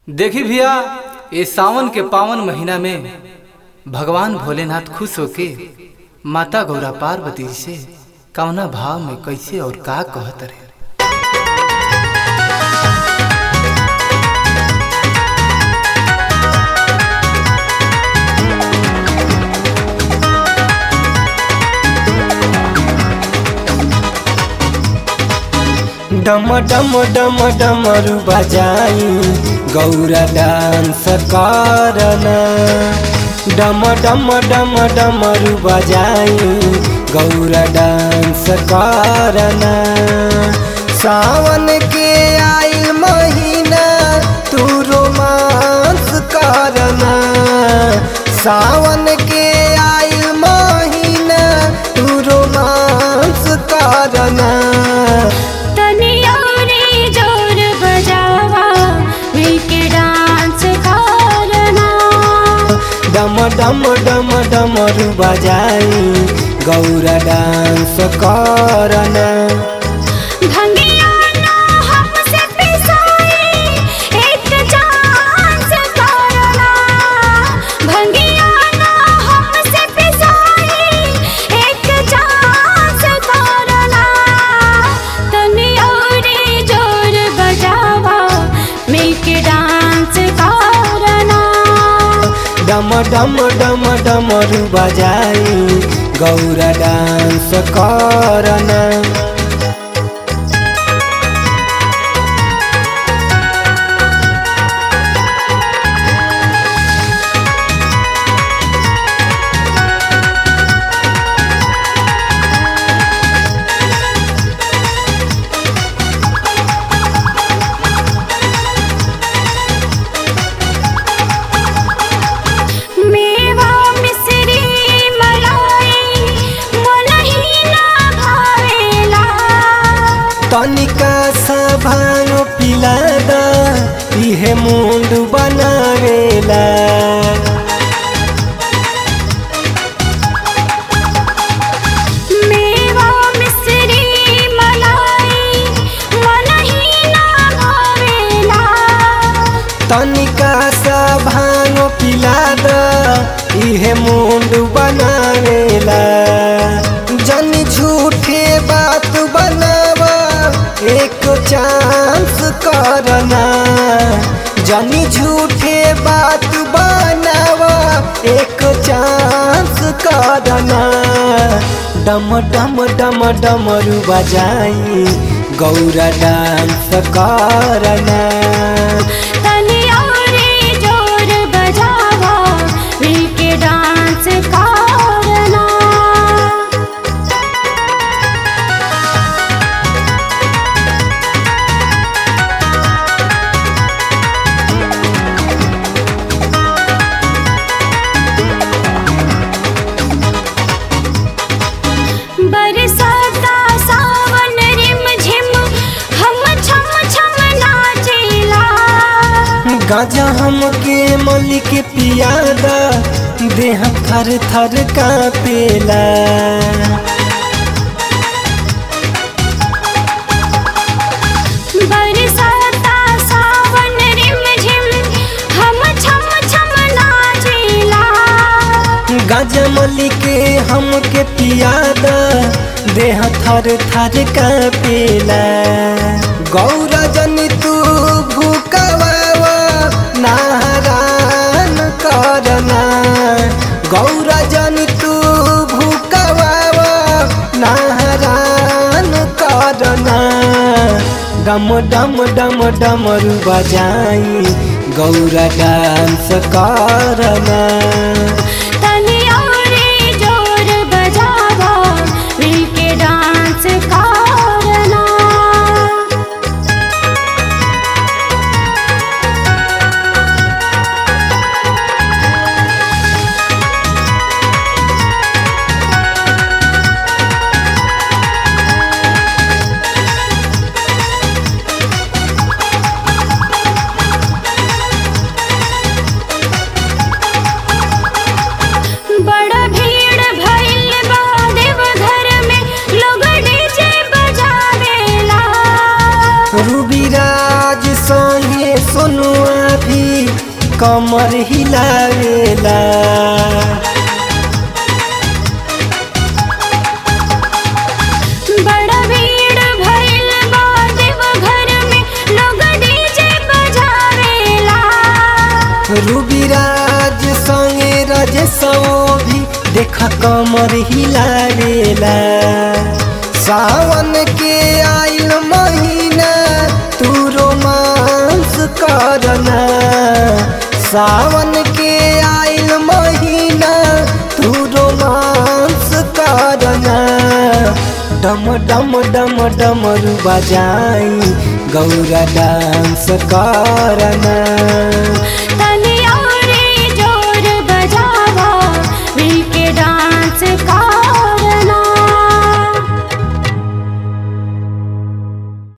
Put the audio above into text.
देखी भैया, ये सावन के पावन महीना में भगवान भोलेनाथ खुश होके माता गौरा पार्वती से कौना भाव में कैसे और का कहत रहे। डम डम डम डमरू बजाई गौरा डांस करना। डम डम डम डमरू बजाई गौरा डांस करना। सावन के आइल महीना तू रोमांस करना। सावन के आइल महीना तू रोमांस करना। डम डम डम डमरू बजाई गौरा डांस करना। डम डम डम डमरू बजाई गौरा डांस करना। तनिका सा भांग पिला दा इहे मुंड बनावेला। मेवा मिश्री मलाई मनही ना भावेला। तनिका सा भांग पिला दा इहे मुंड बनावेला। जन झूठे बात बनावा एक चांस करना। जनी झूठे बात बनावा एक चांस करना। डम डम डम डमरू बजाई गौरा डांस करना। तनी और जोर बजावा मिलके डांस करना। बरसाता सावन रिम झिम हम छम छम नाचेला। गाजा हमके मल के पियादा देह थर थर कांपेला। बरसाता सावन रिम झिम हम छम छम नाचेला। गाजा मल के हमके पियादा देह थर थर कांपेला। गौरा जनी तू भूकवावा नारायण करना। गौरा जनी तू भूकवावा नारायण करना। डम डम डम डमरू बजाई गौरा डांस करना। तनी और जोर बजावा मिलके डांस करना। कमर हिलावेला। बड़ा भीड़ भइल बा देवघर में, लोग डीजे बजावेला। रूबीराज संगे रजसो भी देखा कमर हिलावेला। सावन के आइल महीना तू रोमांस करना। सावन के आइल महीना तू रोमांस करना। डम डम डम डमरू बजाई गौरा डांस करना।